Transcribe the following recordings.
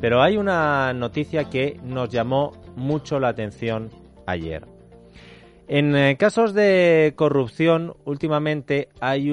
Pero hay una noticia que nos llamó mucho la atención ayer. En casos de corrupción, últimamente hay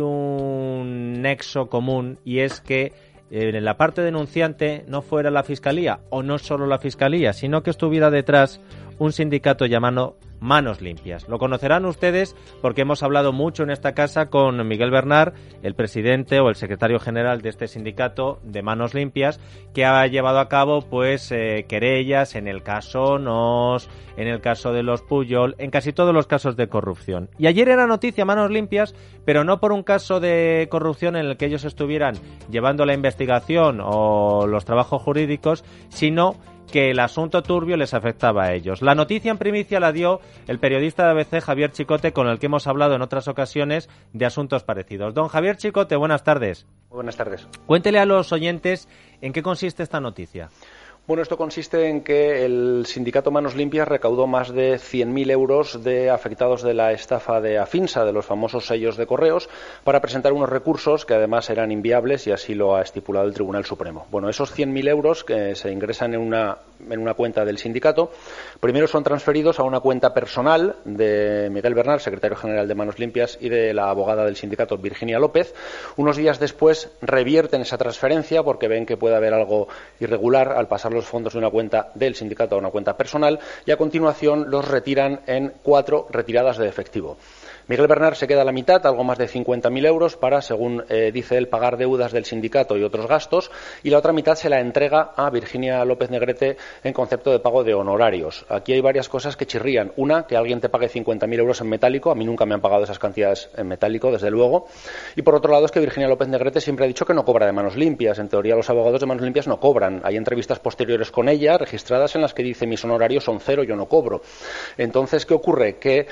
un nexo común, y es que en la parte denunciante no fuera la Fiscalía, o no solo la Fiscalía, sino que estuviera detrás un sindicato llamado Manos Limpias. Lo conocerán ustedes porque hemos hablado mucho en esta casa con Miguel Bernard, el presidente o el secretario general de este sindicato de Manos Limpias, que ha llevado a cabo querellas en el caso Nos, en el caso de los Pujol, en casi todos los casos de corrupción. Y ayer era noticia Manos Limpias, pero no por un caso de corrupción en el que ellos estuvieran llevando la investigación o los trabajos jurídicos, sino que el asunto turbio les afectaba a ellos. La noticia en primicia la dio el periodista de ABC, Javier Chicote, con el que hemos hablado en otras ocasiones de asuntos parecidos. Don Javier Chicote, buenas tardes. Buenas tardes. Cuéntele a los oyentes en qué consiste esta noticia. Bueno, esto consiste en que el sindicato Manos Limpias recaudó más de 100.000 euros de afectados de la estafa de Afinsa, de los famosos sellos de correos, para presentar unos recursos que además eran inviables, y así lo ha estipulado el Tribunal Supremo. Bueno, esos 100.000 euros que se ingresan en una cuenta del sindicato, primero son transferidos a una cuenta personal de Miguel Bernard, secretario general de Manos Limpias, y de la abogada del sindicato, Virginia López. Unos días después revierten esa transferencia porque ven que puede haber algo irregular al pasar los fondos de una cuenta del sindicato a una cuenta personal, y a continuación los retiran en 4 retiradas de efectivo. Miguel Bernard se queda a la mitad, algo más de 50.000 euros, para, según dice él, pagar deudas del sindicato y otros gastos, y la otra mitad se la entrega a Virginia López Negrete en concepto de pago de honorarios. Aquí hay varias cosas que chirrían. Una, que alguien te pague 50.000 euros en metálico. A mí nunca me han pagado esas cantidades en metálico, desde luego. Y por otro lado, es que Virginia López Negrete siempre ha dicho que no cobra de Manos Limpias. En teoría, los abogados de Manos Limpias no cobran. Hay entrevistas posteriores con ella, registradas, en las que dice: mis honorarios son 0, yo no cobro. Entonces, ¿qué ocurre? Que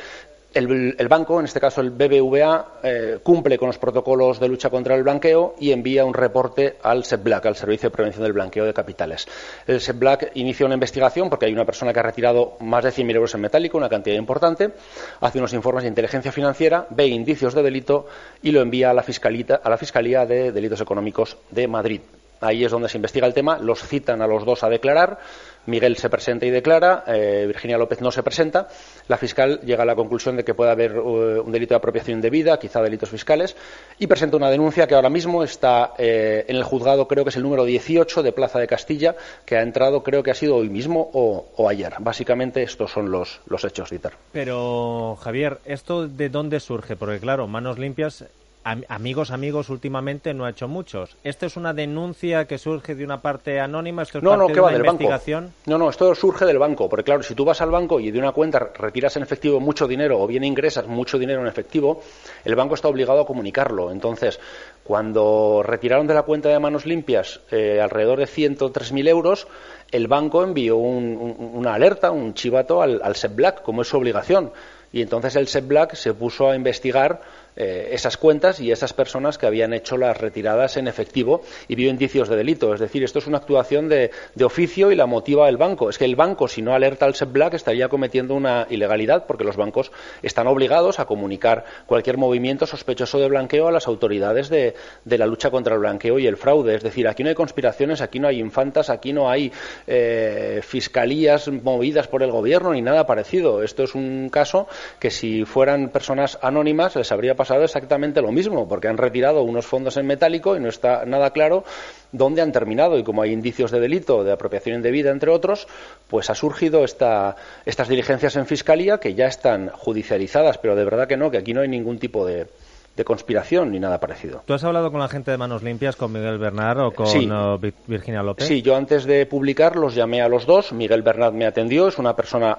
el banco, en este caso el BBVA, cumple con los protocolos de lucha contra el blanqueo y envía un reporte al SEBLAC, al Servicio de Prevención del Blanqueo de Capitales. El SEBLAC inicia una investigación porque hay una persona que ha retirado más de 100.000 euros en metálico, una cantidad importante, hace unos informes de inteligencia financiera, ve indicios de delito y lo envía a la Fiscalía de Delitos Económicos de Madrid. Ahí es donde se investiga el tema, los citan a los dos a declarar. Miguel se presenta y declara, Virginia López no se presenta. La fiscal llega a la conclusión de que puede haber un delito de apropiación indebida, quizá delitos fiscales, y presenta una denuncia que ahora mismo está en el juzgado, creo que es el número 18 de Plaza de Castilla, que ha entrado, creo que ha sido hoy mismo o ayer. Básicamente estos son los hechos, Dieter. Pero, Javier, ¿esto de dónde surge? Porque, claro, Manos Limpias, amigos, últimamente no ha hecho muchos. ¿Esto es una denuncia que surge de una parte anónima? ¿Esto es parte de una investigación? No, esto surge del banco. Porque, claro, si tú vas al banco y de una cuenta retiras en efectivo mucho dinero, o bien ingresas mucho dinero en efectivo, el banco está obligado a comunicarlo. Entonces, cuando retiraron de la cuenta de Manos Limpias alrededor de 103.000 euros, el banco envió una alerta, un chivato al SEBLAC, como es su obligación. Y entonces el SEBLAC se puso a investigar esas cuentas y esas personas que habían hecho las retiradas en efectivo, y vio indicios de delito. Es decir, esto es una actuación de oficio y la motiva el banco. Es que el banco, si no alerta al SEBLAC, estaría cometiendo una ilegalidad, porque los bancos están obligados a comunicar cualquier movimiento sospechoso de blanqueo a las autoridades de la lucha contra el blanqueo y el fraude. Es decir, aquí no hay conspiraciones, aquí no hay infantas, aquí no hay fiscalías movidas por el gobierno ni nada parecido. Esto es un caso que, si fueran personas anónimas, les habría pasado exactamente lo mismo, porque han retirado unos fondos en metálico y no está nada claro dónde han terminado. Y como hay indicios de delito, de apropiación indebida, entre otros, pues ha surgido estas diligencias en Fiscalía, que ya están judicializadas, pero de verdad que no, que aquí no hay ningún tipo de conspiración ni nada parecido. ¿Tú has hablado con la gente de Manos Limpias, con Miguel Bernard o con Virginia López? Sí, yo antes de publicar los llamé a los dos. Miguel Bernard me atendió, es una persona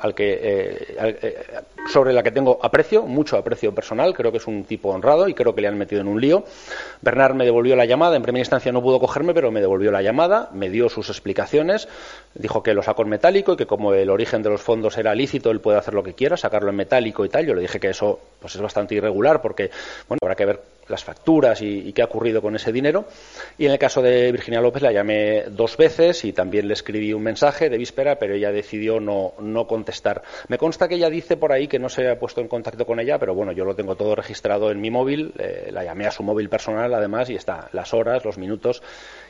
sobre la que tengo aprecio, mucho aprecio personal, creo que es un tipo honrado y creo que le han metido en un lío. Bernard me devolvió la llamada, en primera instancia no pudo cogerme, pero me devolvió la llamada, me dio sus explicaciones, dijo que lo sacó en metálico y que, como el origen de los fondos era lícito, él puede hacer lo que quiera, sacarlo en metálico y tal. Yo le dije que eso pues es bastante irregular, porque habrá que ver las facturas y qué ha ocurrido con ese dinero. Y en el caso de Virginia López la llamé 2 veces y también le escribí un mensaje de víspera, pero ella decidió no contestar. Me consta que ella dice por ahí que no se ha puesto en contacto con ella, pero bueno, yo lo tengo todo registrado en mi móvil, la llamé a su móvil personal además, y está las horas, los minutos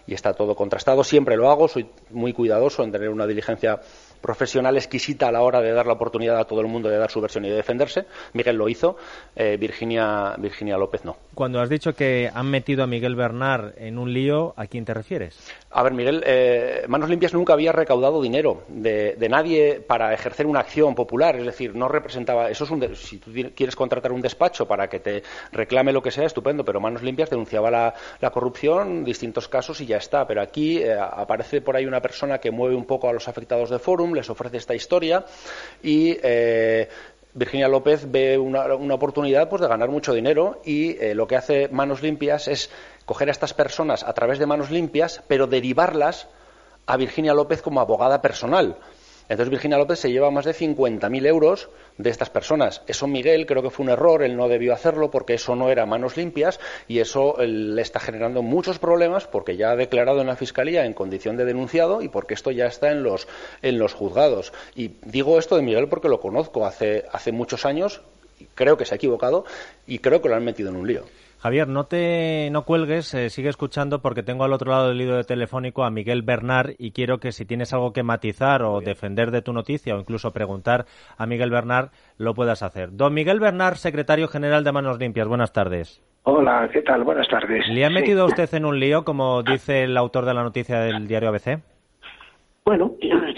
y está todo contrastado. Siempre lo hago, soy muy cuidadoso en tener una diligencia profesional exquisita a la hora de dar la oportunidad a todo el mundo de dar su versión y de defenderse. Miguel lo hizo, Virginia López no. Cuando has dicho que han metido a Miguel Bernard en un lío, ¿a quién te refieres? A ver, Miguel, Manos Limpias nunca había recaudado dinero de nadie para ejercer una acción popular, es decir, no representaba, eso es si tú quieres contratar un despacho para que te reclame lo que sea, estupendo, pero Manos Limpias denunciaba la corrupción, distintos casos y ya está, pero aquí aparece por ahí una persona que mueve un poco a los afectados de Forum, les ofrece esta historia y Virginia López ve una oportunidad pues de ganar mucho dinero y lo que hace Manos Limpias es coger a estas personas a través de Manos Limpias, pero derivarlas a Virginia López como abogada personal. Entonces Virginia López se lleva más de 50.000 euros de estas personas. Eso Miguel creo que fue un error, él no debió hacerlo porque eso no era Manos Limpias y eso le está generando muchos problemas porque ya ha declarado en la Fiscalía en condición de denunciado y porque esto ya está en los juzgados. Y digo esto de Miguel porque lo conozco hace muchos años, creo que se ha equivocado y creo que lo han metido en un lío. Javier, no cuelgues, sigue escuchando porque tengo al otro lado del hilo telefónico a Miguel Bernard y quiero que si tienes algo que matizar o defender de tu noticia o incluso preguntar a Miguel Bernard, lo puedas hacer. Don Miguel Bernard, secretario general de Manos Limpias, buenas tardes. Hola, ¿qué tal? Buenas tardes. ¿Le ha metido a usted en un lío, como dice el autor de la noticia del diario ABC? Bueno,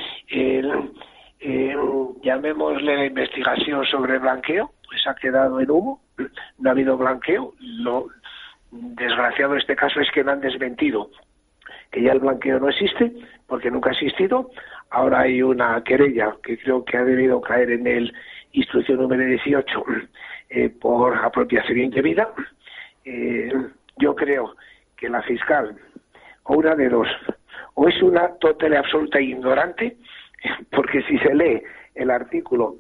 llamémosle la investigación sobre blanqueo, pues ha quedado en humo, no ha habido blanqueo. Lo desgraciado de este caso es que me han desmentido que ya el blanqueo no existe, porque nunca ha existido. Ahora hay una querella que creo que ha debido caer en el instrucción número 18 por apropiación indebida. Yo creo que la fiscal, o una de dos, o es una total y absoluta ignorante, porque si se lee el artículo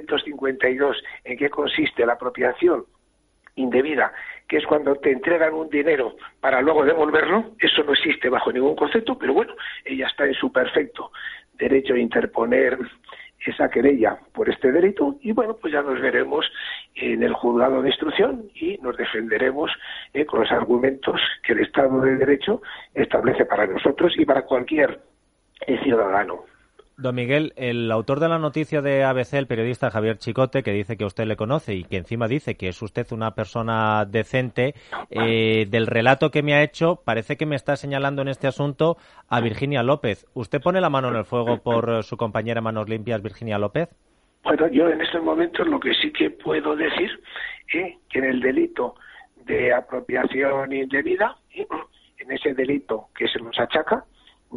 252 en qué consiste la apropiación indebida, que es cuando te entregan un dinero para luego devolverlo, eso no existe bajo ningún concepto, pero bueno, ella está en su perfecto derecho a interponer esa querella por este delito y bueno, pues ya nos veremos en el juzgado de instrucción y nos defenderemos con los argumentos que el Estado de Derecho establece para nosotros y para cualquier ciudadano. Don Miguel, el autor de la noticia de ABC, el periodista Javier Chicote, que dice que usted le conoce y que encima dice que es usted una persona decente, del relato que me ha hecho, parece que me está señalando en este asunto a Virginia López. ¿Usted pone la mano en el fuego por su compañera Manos Limpias, Virginia López? Bueno, yo en estos momentos lo que sí que puedo decir que en el delito de apropiación indebida, en ese delito que se nos achaca,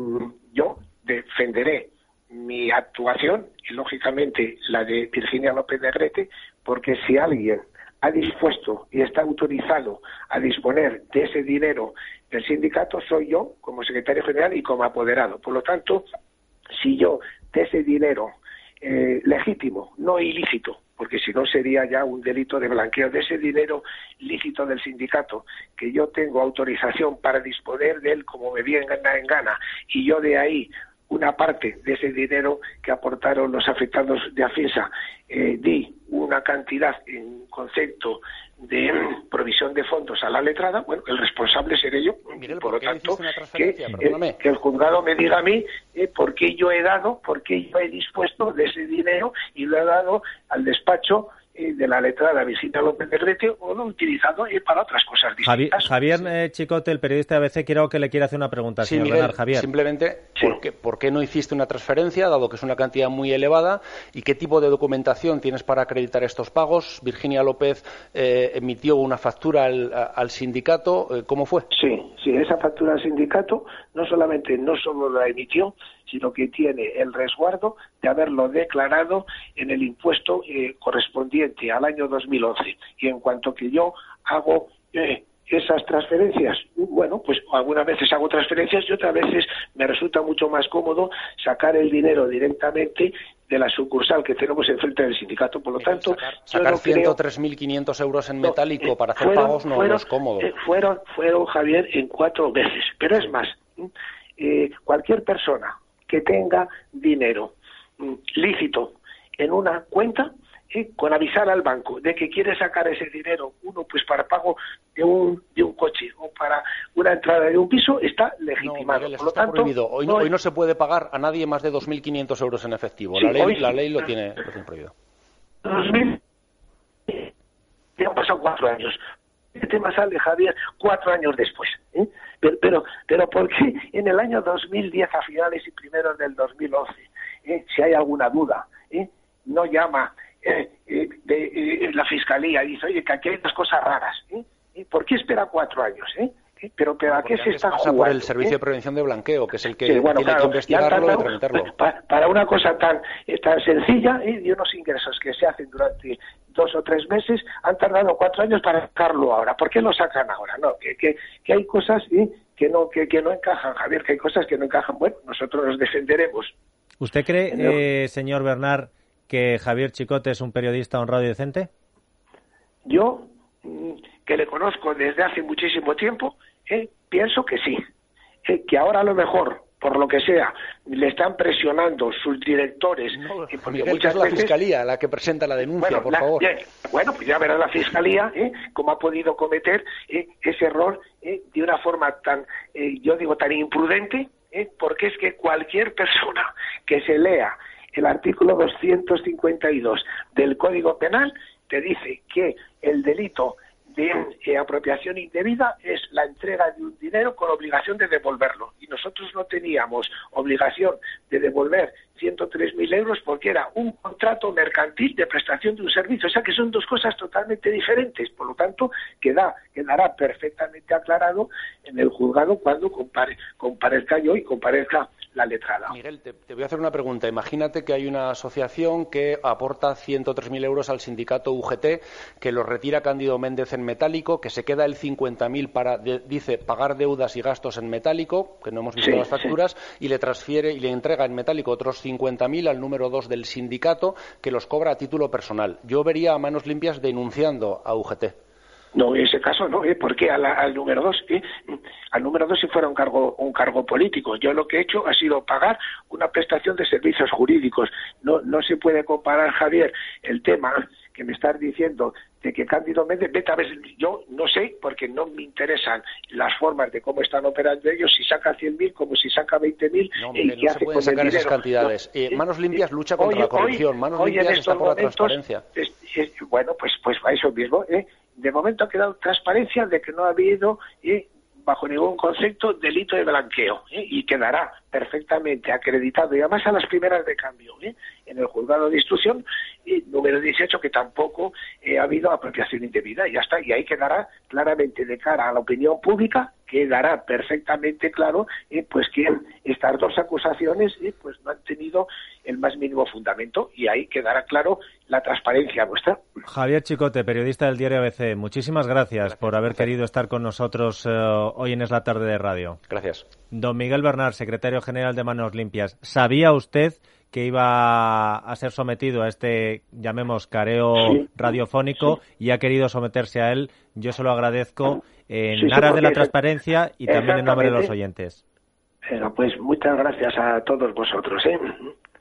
yo defenderé mi actuación y lógicamente la de Virginia López Negrete, porque si alguien ha dispuesto y está autorizado a disponer de ese dinero del sindicato soy yo como secretario general y como apoderado. Por lo tanto, si yo de ese dinero legítimo, no ilícito, porque si no sería ya un delito de blanqueo, de ese dinero lícito del sindicato, que yo tengo autorización para disponer de él como me viene en gana, y yo de ahí una parte de ese dinero que aportaron los afectados de Afinsa, di una cantidad en concepto de provisión de fondos a la letrada, bueno, el responsable seré yo. Miguel, por lo tanto, que el juzgado me diga a mí por qué yo he dado, por qué yo he dispuesto de ese dinero y lo he dado al despacho de la letrada Virginia López Negrete o lo he utilizado para otras cosas distintas. Javier Chicote, el periodista de ABC, creo que le quiere hacer una pregunta, sí, señor Miguel, Bernard. Javier. Simplemente, ¿por qué no hiciste una transferencia, dado que es una cantidad muy elevada? ¿Y qué tipo de documentación tienes para acreditar estos pagos? Virginia López emitió una factura al sindicato. ¿Cómo fue? Sí, esa factura al sindicato no solo la emitió, sino que tiene el resguardo de haberlo declarado en el impuesto correspondiente al año 2011. Y en cuanto que yo hago esas transferencias, bueno, pues algunas veces hago transferencias y otras veces me resulta mucho más cómodo sacar el dinero directamente de la sucursal que tenemos enfrente del sindicato. Por lo tanto, sacar 103.500 euros en metálico para hacer pagos no es cómodo. Fueron, Javier, en 4 veces. Pero es más, cualquier persona que tenga dinero lícito en una cuenta con avisar al banco de que quiere sacar ese dinero, uno pues para pago de un coche o para una entrada de un piso, está legitimado. No, Miguel, por lo está tanto, prohibido. Hoy no se puede pagar a nadie más de 2.500 euros en efectivo. Sí, La ley lo tiene prohibido. 2000, ya han pasado 4 años. Este tema sale, Javier, 4 años después. Pero ¿por qué en el año 2010, a finales y primeros del 2011, si hay alguna duda, no llama la Fiscalía y dice, oye, que aquí hay unas cosas raras? ¿Por qué espera 4 años? ¿Pero a qué se está jugando? Por el Servicio de Prevención de Blanqueo, que es el que sí, bueno, tiene que investigarlo y tramitarlo. Para una cosa tan sencilla, de unos ingresos que se hacen durante 2 o 3 meses, han tardado 4 años para sacarlo ahora. ¿Por qué lo sacan ahora? No, que hay cosas que no encajan, Javier, que hay cosas que no encajan. Bueno, nosotros los defenderemos. ¿Usted cree, señor Bernard, que Javier Chicote es un periodista honrado y decente? Yo, que le conozco desde hace muchísimo tiempo, pienso que sí. Que ahora a lo mejor, por lo que sea, le están presionando sus directores. No, porque Miguel, muchas que es la veces, Fiscalía la que presenta la denuncia, por favor. Bueno, pues ya verá la Fiscalía cómo ha podido cometer ese error de una forma tan, tan imprudente, porque es que cualquier persona que se lea el artículo 252 del Código Penal te dice que el delito de apropiación indebida es la entrega de un dinero con obligación de devolverlo. Y nosotros no teníamos obligación de devolver 103.000 euros porque era un contrato mercantil de prestación de un servicio. O sea que son dos cosas totalmente diferentes. Por lo tanto, quedará perfectamente aclarado en el juzgado cuando comparezca yo y comparezca la letrada. Miguel, te voy a hacer una pregunta. Imagínate que hay una asociación que aporta 103.000 euros al sindicato UGT, que los retira Cándido Méndez en metálico, que se queda el 50.000 para, dice, pagar deudas y gastos en metálico, que no hemos visto las facturas, y le transfiere y le entrega en metálico otros 50.000 al número 2 del sindicato, que los cobra a título personal. Yo vería a manos limpias denunciando a UGT. No, en ese caso no, ¿por qué al número 2? Al número 2 si fuera un cargo político. Yo lo que he hecho ha sido pagar una prestación de servicios jurídicos. No se puede comparar, Javier, el tema que me estás diciendo de que Cándido Méndez, vete a ver, yo no sé, porque no me interesan las formas de cómo están operando ellos, si saca 100.000 como si saca 20.000. No, Miguel, no se pueden sacar esas cantidades. Manos limpias lucha contra la corrupción, Manos limpias está por la transparencia. Bueno, pues a eso mismo, De momento ha quedado transparencia de que no ha habido, bajo ningún concepto, delito de blanqueo, y quedará perfectamente acreditado, y además a las primeras de cambio, en el juzgado de instrucción número 18, que tampoco ha habido apropiación indebida, y ya está, y ahí quedará claramente de cara a la opinión pública, quedará perfectamente claro pues que estas dos acusaciones pues no han tenido el más mínimo fundamento, y ahí quedará claro la transparencia nuestra. Javier Chicote, periodista del diario ABC, muchísimas gracias por haber querido estar con nosotros hoy en Es la Tarde de Radio. Gracias. Don Miguel Bernard, secretario general de Manos Limpias, ¿sabía usted que iba a ser sometido a este, llamemos, careo radiofónico y ha querido someterse a él? Yo se lo agradezco en aras de la transparencia y también en nombre de los oyentes. Pues muchas gracias a todos vosotros.